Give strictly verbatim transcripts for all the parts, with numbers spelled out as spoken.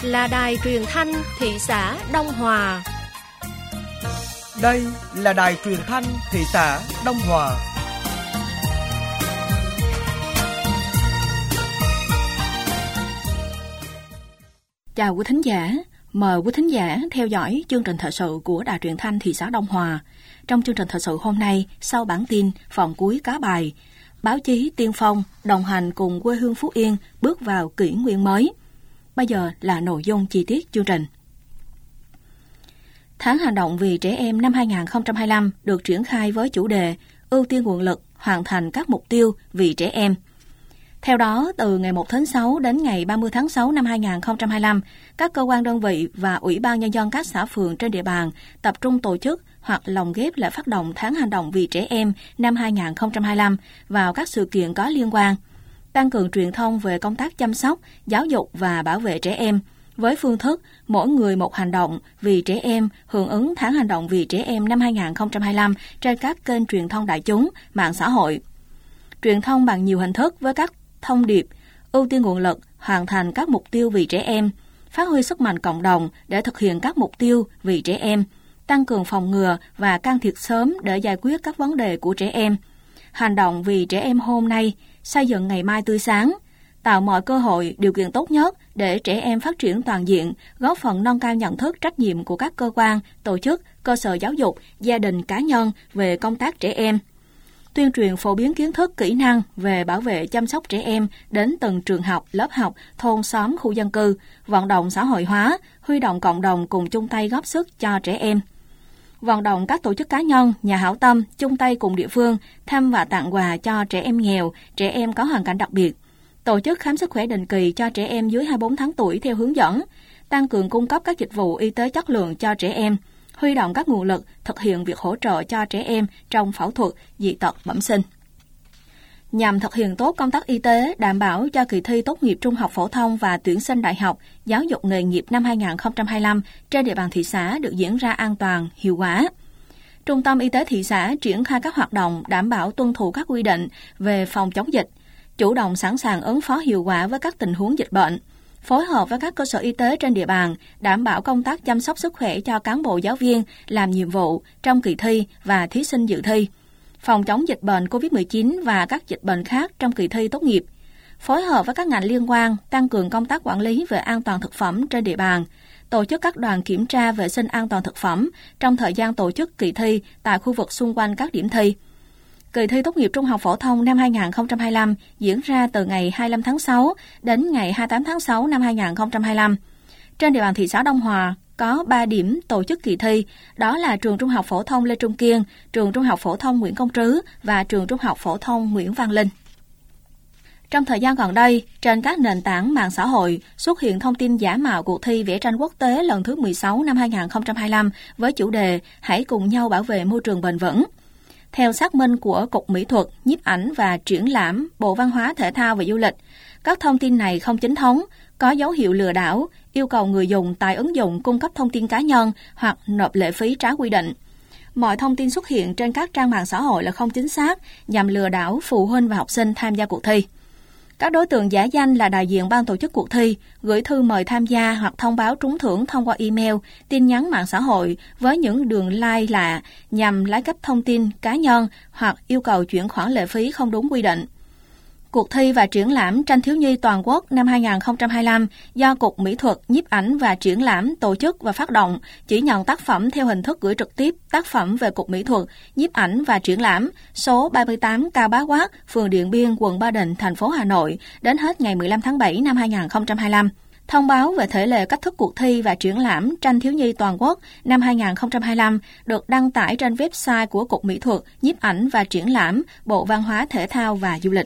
là đài truyền thanh thị xã Đông Hòa. Đây là đài truyền thanh thị xã Đông Hòa. Chào quý thính giả, mời quý thính giả theo dõi chương trình thời sự của đài truyền thanh thị xã Đông Hòa. Trong chương trình thời sự hôm nay, sau bản tin phần cuối cá bài, báo chí tiên phong đồng hành cùng quê hương Phú Yên bước vào kỷ nguyên mới. Bây giờ là nội dung chi tiết chương trình. Tháng hành động vì trẻ em năm hai không hai lăm được triển khai với chủ đề ưu tiên nguồn lực hoàn thành các mục tiêu vì trẻ em. Theo đó, từ ngày một tháng sáu đến ngày ba mươi tháng sáu năm hai không hai lăm, các cơ quan đơn vị và Ủy ban Nhân dân các xã phường trên địa bàn tập trung tổ chức hoặc lồng ghép lễ phát động tháng hành động vì trẻ em năm hai không hai lăm vào các sự kiện có liên quan, tăng cường truyền thông về công tác chăm sóc, giáo dục và bảo vệ trẻ em, với phương thức mỗi người một hành động vì trẻ em hưởng ứng tháng hành động vì trẻ em năm hai không hai lăm trên các kênh truyền thông đại chúng, mạng xã hội. Truyền thông bằng nhiều hình thức với các thông điệp ưu tiên nguồn lực hoàn thành các mục tiêu vì trẻ em, phát huy sức mạnh cộng đồng để thực hiện các mục tiêu vì trẻ em, tăng cường phòng ngừa và can thiệp sớm để giải quyết các vấn đề của trẻ em. Hành động vì trẻ em hôm nay, xây dựng ngày mai tươi sáng, tạo mọi cơ hội, điều kiện tốt nhất để trẻ em phát triển toàn diện, góp phần nâng cao nhận thức trách nhiệm của các cơ quan, tổ chức, cơ sở giáo dục, gia đình, cá nhân về công tác trẻ em. Tuyên truyền phổ biến kiến thức, kỹ năng về bảo vệ chăm sóc trẻ em đến từng trường học, lớp học, thôn xóm, khu dân cư, vận động xã hội hóa, huy động cộng đồng cùng chung tay góp sức cho trẻ em. Vận động các tổ chức cá nhân, nhà hảo tâm chung tay cùng địa phương thăm và tặng quà cho trẻ em nghèo, trẻ em có hoàn cảnh đặc biệt. Tổ chức khám sức khỏe định kỳ cho trẻ em dưới hai mươi bốn tháng tuổi theo hướng dẫn, tăng cường cung cấp các dịch vụ y tế chất lượng cho trẻ em, huy động các nguồn lực thực hiện việc hỗ trợ cho trẻ em trong phẫu thuật, dị tật bẩm sinh. Nhằm thực hiện tốt công tác y tế, đảm bảo cho kỳ thi tốt nghiệp trung học phổ thông và tuyển sinh đại học, giáo dục nghề nghiệp năm hai không hai lăm trên địa bàn thị xã được diễn ra an toàn, hiệu quả. Trung tâm Y tế thị xã triển khai các hoạt động đảm bảo tuân thủ các quy định về phòng chống dịch, chủ động sẵn sàng ứng phó hiệu quả với các tình huống dịch bệnh, phối hợp với các cơ sở y tế trên địa bàn, đảm bảo công tác chăm sóc sức khỏe cho cán bộ giáo viên làm nhiệm vụ trong kỳ thi và thí sinh dự thi, phòng chống dịch bệnh covid mười chín và các dịch bệnh khác trong kỳ thi tốt nghiệp, phối hợp với các ngành liên quan, tăng cường công tác quản lý về an toàn thực phẩm trên địa bàn, tổ chức các đoàn kiểm tra vệ sinh an toàn thực phẩm trong thời gian tổ chức kỳ thi tại khu vực xung quanh các điểm thi. Kỳ thi tốt nghiệp trung học phổ thông năm hai không hai lăm diễn ra từ ngày hai mươi lăm tháng sáu đến ngày hai mươi tám tháng sáu năm hai không hai lăm. Trên địa bàn thị xã Đông Hòa có ba điểm tổ chức kỳ thi, đó là trường trung học phổ thông Lê Trung Kiên, trường trung học phổ thông Nguyễn Công Trứ và trường trung học phổ thông Nguyễn Văn Linh. Trong thời gian gần đây, trên các nền tảng mạng xã hội xuất hiện thông tin giả mạo cuộc thi vẽ tranh quốc tế lần thứ mười sáu năm hai không hai lăm với chủ đề Hãy cùng nhau bảo vệ môi trường bền vững. Theo xác minh của Cục Mỹ thuật, Nhiếp ảnh và Triển lãm, Bộ Văn hóa, Thể thao và Du lịch, các thông tin này không chính thống, có dấu hiệu lừa đảo, yêu cầu người dùng tải ứng dụng cung cấp thông tin cá nhân hoặc nộp lệ phí trái quy định. Mọi thông tin xuất hiện trên các trang mạng xã hội là không chính xác, nhằm lừa đảo phụ huynh và học sinh tham gia cuộc thi. Các đối tượng giả danh là đại diện ban tổ chức cuộc thi, gửi thư mời tham gia hoặc thông báo trúng thưởng thông qua email, tin nhắn mạng xã hội với những đường link lạ nhằm lấy cắp thông tin cá nhân hoặc yêu cầu chuyển khoản lệ phí không đúng quy định. Cuộc thi và triển lãm tranh thiếu nhi toàn quốc năm hai không hai lăm do Cục Mỹ thuật, Nhiếp ảnh và Triển lãm tổ chức và phát động chỉ nhận tác phẩm theo hình thức gửi trực tiếp tác phẩm về Cục Mỹ thuật, Nhiếp ảnh và Triển lãm số ba mươi tám Cao Bá Quát, phường Điện Biên, quận Ba Đình, thành phố Hà Nội đến hết ngày mười lăm tháng bảy năm hai không hai lăm. Thông báo về thể lệ cách thức cuộc thi và triển lãm tranh thiếu nhi toàn quốc năm hai không hai lăm được đăng tải trên website của Cục Mỹ thuật, Nhiếp ảnh và Triển lãm, Bộ Văn hóa, Thể thao và Du lịch.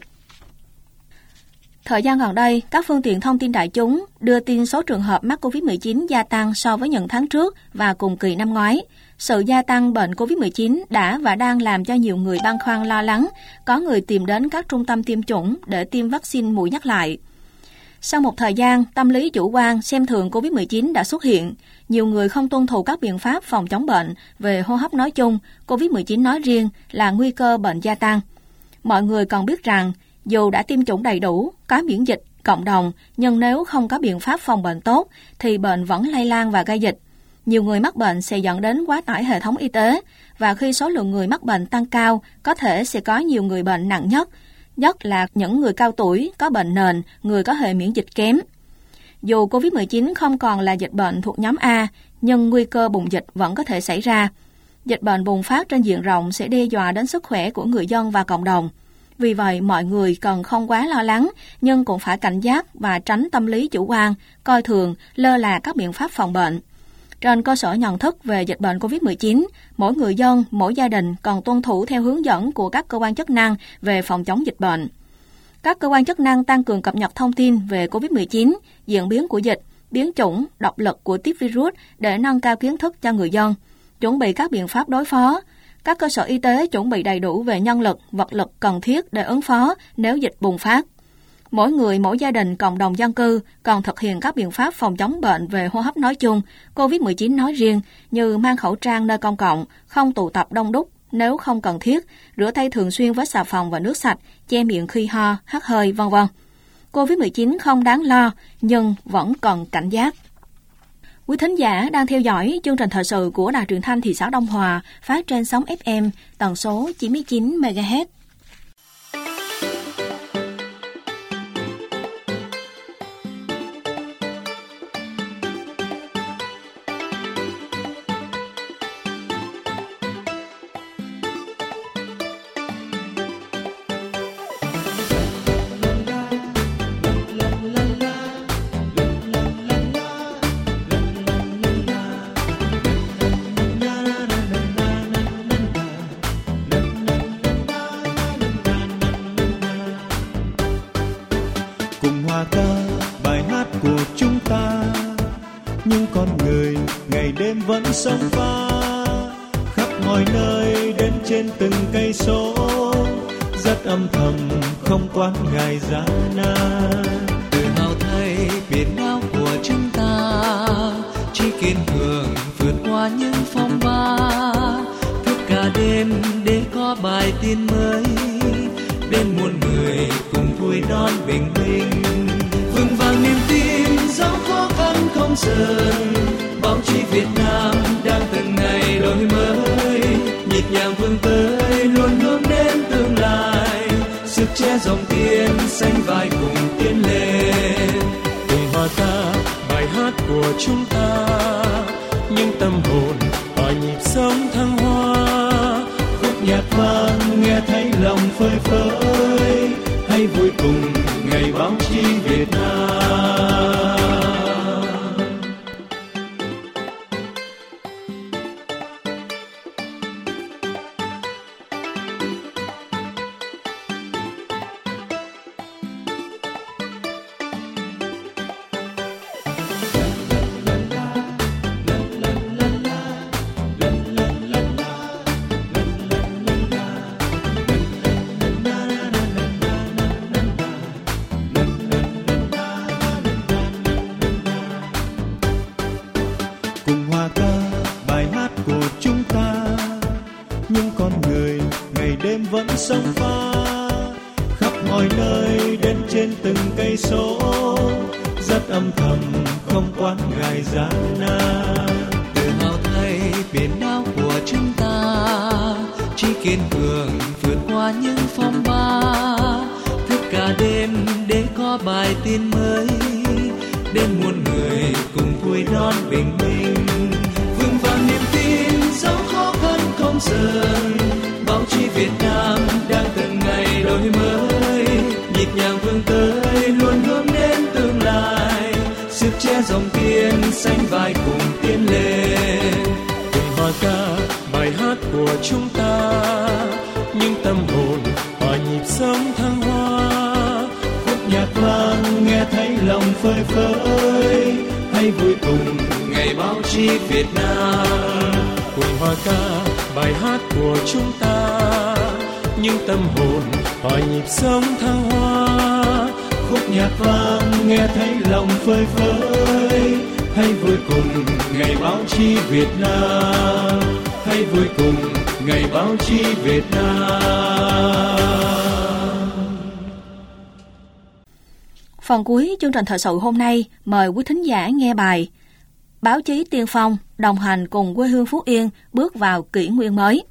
Thời gian gần đây, các phương tiện thông tin đại chúng đưa tin số trường hợp mắc covid mười chín gia tăng so với những tháng trước và cùng kỳ năm ngoái. Sự gia tăng bệnh covid mười chín đã và đang làm cho nhiều người băn khoăn lo lắng, có người tìm đến các trung tâm tiêm chủng để tiêm vaccine mũi nhắc lại. Sau một thời gian, tâm lý chủ quan xem thường covid mười chín đã xuất hiện. Nhiều người không tuân thủ các biện pháp phòng chống bệnh về hô hấp nói chung, covid mười chín nói riêng là nguy cơ bệnh gia tăng. Mọi người còn biết rằng, dù đã tiêm chủng đầy đủ, có miễn dịch cộng đồng, nhưng nếu không có biện pháp phòng bệnh tốt thì bệnh vẫn lây lan và gây dịch. Nhiều người mắc bệnh sẽ dẫn đến quá tải hệ thống y tế, và khi số lượng người mắc bệnh tăng cao, có thể sẽ có nhiều người bệnh nặng nhất, nhất là những người cao tuổi, có bệnh nền, người có hệ miễn dịch kém. Dù covid mười chín không còn là dịch bệnh thuộc nhóm A, nhưng nguy cơ bùng dịch vẫn có thể xảy ra. Dịch bệnh bùng phát trên diện rộng sẽ đe dọa đến sức khỏe của người dân và cộng đồng. Vì vậy, mọi người cần không quá lo lắng, nhưng cũng phải cảnh giác và tránh tâm lý chủ quan, coi thường, lơ là các biện pháp phòng bệnh. Trên cơ sở nhận thức về dịch bệnh covid mười chín, mỗi người dân, mỗi gia đình cần tuân thủ theo hướng dẫn của các cơ quan chức năng về phòng chống dịch bệnh. Các cơ quan chức năng tăng cường cập nhật thông tin về covid mười chín, diễn biến của dịch, biến chủng, độc lực của tiếp virus để nâng cao kiến thức cho người dân, chuẩn bị các biện pháp đối phó. Các cơ sở y tế chuẩn bị đầy đủ về nhân lực, vật lực cần thiết để ứng phó nếu dịch bùng phát. Mỗi người, mỗi gia đình, cộng đồng dân cư cần thực hiện các biện pháp phòng chống bệnh về hô hấp nói chung, covid mười chín nói riêng, như mang khẩu trang nơi công cộng, không tụ tập đông đúc nếu không cần thiết, rửa tay thường xuyên với xà phòng và nước sạch, che miệng khi ho, hắt hơi, vân vân. covid mười chín không đáng lo, nhưng vẫn cần cảnh giác. Quý thính giả đang theo dõi chương trình thời sự của Đài Truyền thanh thị xã Đông Hòa, phát trên sóng ép em tần số chín mươi chín mê ga héc. Sông pha khắp mọi nơi đến trên từng cây số, rất âm thầm không quán ngại gian nan. Tự hào thay biển đảo của chúng ta, chỉ kiên cường vượt qua những phong ba, thức cả đêm để có bài tin mới, bên muôn người cùng vui đón bình minh. Vững vàng niềm tin dẫu khó khăn không dừng, báo chí Việt Nam đang từng ngày đổi mới, nhịp nhàng vươn tới luôn hướng đến tương lai, sức trẻ dòng tiền xanh vai cùng tiến lên. Cùng hòa ca bài hát của chúng ta, những tâm hồn hòa nhịp sống thăng hoa, khúc nhạc vang nghe thấy lòng phơi phới, hay vui cùng ngày báo chí Việt Nam. Sông pha khắp mọi nơi đến trên từng cây số, rất âm thầm không quán ngại gian nan. Tự hào thay biển đảo của chúng ta, chỉ kiên cường vượt qua những phong ba, thức cả đêm để có bài tin mới, bên muôn người cùng vui đón bình minh. Vững vàng niềm tin dẫu khó khăn không dừng, báo chí Việt Nam đang từng ngày đổi mới, nhịp nhàng vươn tới luôn hướng đến tương lai, sức trẻ dòng tiền xanh vai cùng tiến lên. Cùng hòa ca bài hát của chúng ta, những tâm hồn hòa nhịp sống thăng hoa, khúc nhạc vang nghe thấy lòng phơi phới, hay vui cùng ngày báo chí Việt Nam. Cùng hòa ca bài hát của chúng ta, những tâm hồn hòa nhịp sống thăng hoa, khúc nhạc vang nghe thấy lòng phơi phới, hay vui cùng ngày báo chí Việt Nam, hay vui cùng ngày báo chí Việt Nam. Phần cuối chương trình thời sự hôm nay mời quý thính giả nghe bài Báo chí tiên phong đồng hành cùng quê hương Phú Yên bước vào kỷ nguyên mới.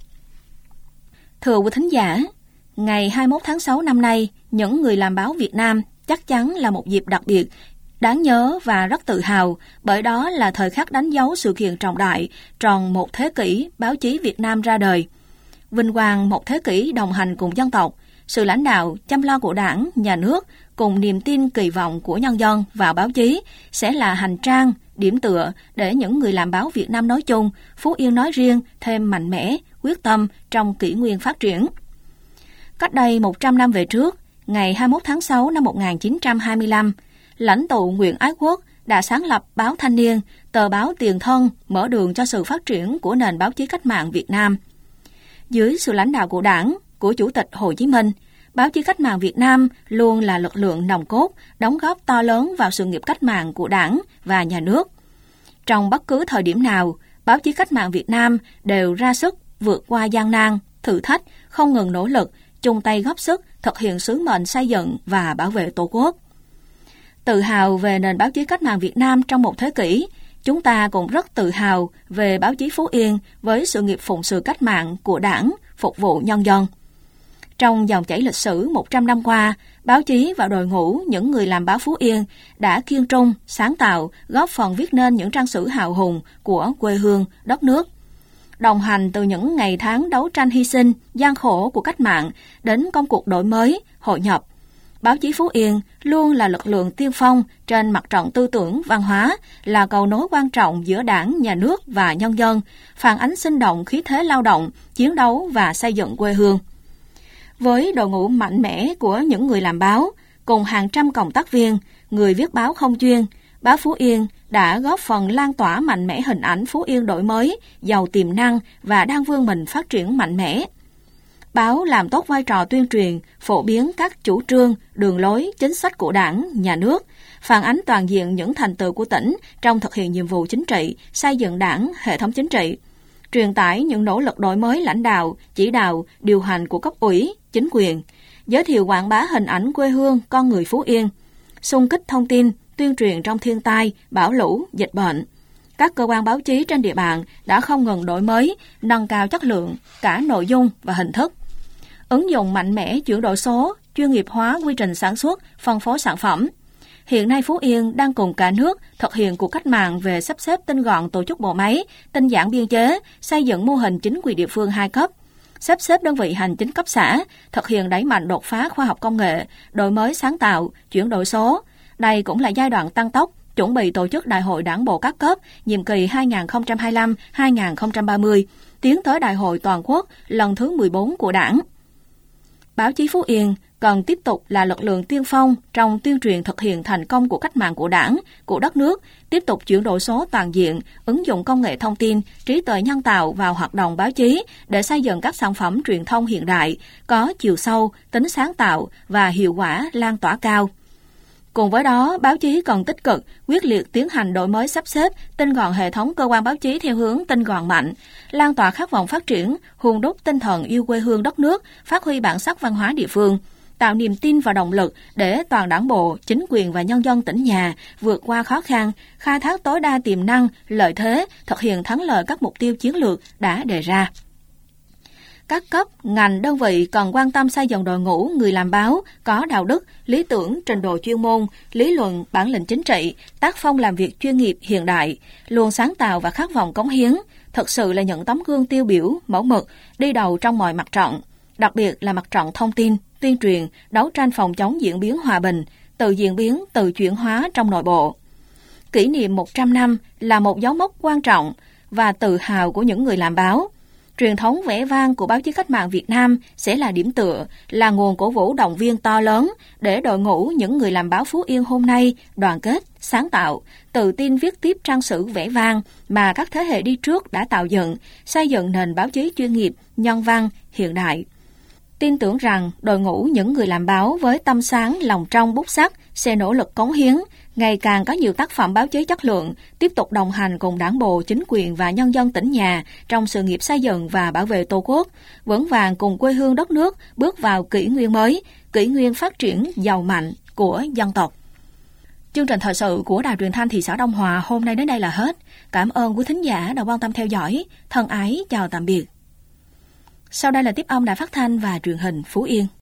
Thưa quý thính giả, ngày hai mươi mốt tháng sáu năm nay, những người làm báo Việt Nam chắc chắn là một dịp đặc biệt, đáng nhớ và rất tự hào, bởi đó là thời khắc đánh dấu sự kiện trọng đại, tròn một thế kỷ báo chí Việt Nam ra đời. Vinh quang một thế kỷ đồng hành cùng dân tộc, sự lãnh đạo, chăm lo của Đảng, Nhà nước, cùng niềm tin kỳ vọng của nhân dân vào báo chí sẽ là hành trang, điểm tựa để những người làm báo Việt Nam nói chung, Phú Yên nói riêng thêm mạnh mẽ, quyết tâm trong kỷ nguyên phát triển. Cách đây một trăm năm về trước, ngày hai mươi mốt tháng sáu năm một nghìn chín trăm hai mươi lăm, lãnh tụ Nguyễn Ái Quốc đã sáng lập báo Thanh niên, tờ báo tiền thân mở đường cho sự phát triển của nền báo chí cách mạng Việt Nam. Dưới sự lãnh đạo của Đảng, của Chủ tịch Hồ Chí Minh, báo chí cách mạng Việt Nam luôn là lực lượng nòng cốt, đóng góp to lớn vào sự nghiệp cách mạng của Đảng và Nhà nước. Trong bất cứ thời điểm nào, báo chí cách mạng Việt Nam đều ra sức vượt qua gian nan, thử thách, không ngừng nỗ lực, chung tay góp sức thực hiện sứ mệnh xây dựng và bảo vệ Tổ quốc. Tự hào về nền báo chí cách mạng Việt Nam trong một thế kỷ, chúng ta cũng rất tự hào về báo chí Phú Yên với sự nghiệp phụng sự cách mạng của Đảng, phục vụ nhân dân. Trong dòng chảy lịch sử một trăm năm qua, báo chí và đội ngũ những người làm báo Phú Yên đã kiên trung, sáng tạo, góp phần viết nên những trang sử hào hùng của quê hương, đất nước. Đồng hành từ những ngày tháng đấu tranh hy sinh, gian khổ của cách mạng đến công cuộc đổi mới, hội nhập, báo chí Phú Yên luôn là lực lượng tiên phong trên mặt trận tư tưởng văn hóa, là cầu nối quan trọng giữa Đảng, Nhà nước và nhân dân, phản ánh sinh động khí thế lao động, chiến đấu và xây dựng quê hương. Với đội ngũ mạnh mẽ của những người làm báo, cùng hàng trăm cộng tác viên, người viết báo không chuyên, báo Phú Yên đã góp phần lan tỏa mạnh mẽ hình ảnh Phú Yên đổi mới, giàu tiềm năng và đang vươn mình phát triển mạnh mẽ. Báo làm tốt vai trò tuyên truyền, phổ biến các chủ trương, đường lối, chính sách của Đảng, Nhà nước, phản ánh toàn diện những thành tựu của tỉnh trong thực hiện nhiệm vụ chính trị, xây dựng Đảng, hệ thống chính trị, truyền tải những nỗ lực đổi mới lãnh đạo, chỉ đạo, điều hành của cấp ủy, chính quyền, giới thiệu quảng bá hình ảnh quê hương, con người Phú Yên, xung kích thông tin, tuyên truyền trong thiên tai, bão lũ, dịch bệnh. Các cơ quan báo chí trên địa bàn đã không ngừng đổi mới, nâng cao chất lượng, cả nội dung và hình thức. Ứng dụng mạnh mẽ chuyển đổi số, chuyên nghiệp hóa quy trình sản xuất, phân phối sản phẩm. Hiện nay Phú Yên đang cùng cả nước thực hiện cuộc cách mạng về sắp xếp tinh gọn tổ chức bộ máy, tinh giản biên chế, xây dựng mô hình chính quyền địa phương hai cấp, sắp xếp đơn vị hành chính cấp xã, thực hiện đẩy mạnh đột phá khoa học công nghệ, đổi mới sáng tạo, chuyển đổi số. Đây cũng là giai đoạn tăng tốc, chuẩn bị tổ chức Đại hội Đảng bộ các cấp, nhiệm kỳ hai nghìn không trăm hai mươi lăm đến hai nghìn không trăm ba mươi, tiến tới Đại hội Toàn quốc lần thứ mười bốn của Đảng. Báo chí Phú Yên cần tiếp tục là lực lượng tiên phong trong tuyên truyền thực hiện thành công của cách mạng của Đảng, của đất nước, tiếp tục chuyển đổi số toàn diện, ứng dụng công nghệ thông tin, trí tuệ nhân tạo vào hoạt động báo chí để xây dựng các sản phẩm truyền thông hiện đại, có chiều sâu, tính sáng tạo và hiệu quả lan tỏa cao. Cùng với đó, báo chí cần tích cực, quyết liệt tiến hành đổi mới sắp xếp, tinh gọn hệ thống cơ quan báo chí theo hướng tinh gọn mạnh, lan tỏa khát vọng phát triển, hun đúc tinh thần yêu quê hương đất nước, phát huy bản sắc văn hóa địa phương, tạo niềm tin và động lực để toàn đảng bộ, chính quyền và nhân dân tỉnh nhà vượt qua khó khăn, khai thác tối đa tiềm năng, lợi thế, thực hiện thắng lợi các mục tiêu chiến lược đã đề ra. Các cấp, ngành, đơn vị cần quan tâm xây dựng đội ngũ người làm báo có đạo đức, lý tưởng, trình độ chuyên môn, lý luận, bản lĩnh chính trị, tác phong làm việc chuyên nghiệp hiện đại, luôn sáng tạo và khát vọng cống hiến, thực sự là những tấm gương tiêu biểu, mẫu mực, đi đầu trong mọi mặt trận, đặc biệt là mặt trận thông tin, tuyên truyền, đấu tranh phòng chống diễn biến hòa bình, tự diễn biến, tự chuyển hóa trong nội bộ. Kỷ niệm một trăm năm là một dấu mốc quan trọng và tự hào của những người làm báo. Truyền thống vẻ vang của báo chí cách mạng Việt Nam sẽ là điểm tựa, là nguồn cổ vũ động viên to lớn để đội ngũ những người làm báo Phú Yên hôm nay đoàn kết, sáng tạo, tự tin viết tiếp trang sử vẻ vang mà các thế hệ đi trước đã tạo dựng, xây dựng nền báo chí chuyên nghiệp, nhân văn, hiện đại. Tin tưởng rằng đội ngũ những người làm báo với tâm sáng, lòng trong, bút sắc sẽ nỗ lực cống hiến, ngày càng có nhiều tác phẩm báo chí chất lượng, tiếp tục đồng hành cùng Đảng bộ, chính quyền và nhân dân tỉnh nhà trong sự nghiệp xây dựng và bảo vệ Tổ quốc, vững vàng cùng quê hương đất nước bước vào kỷ nguyên mới, kỷ nguyên phát triển giàu mạnh của dân tộc. Chương trình thời sự của Đài Truyền thanh thị xã Đông Hòa hôm nay đến đây là hết. Cảm ơn quý thính giả đã quan tâm theo dõi. Thân ái chào tạm biệt. Sau đây là tiếp âm Đài Phát thanh và Truyền hình Phú Yên.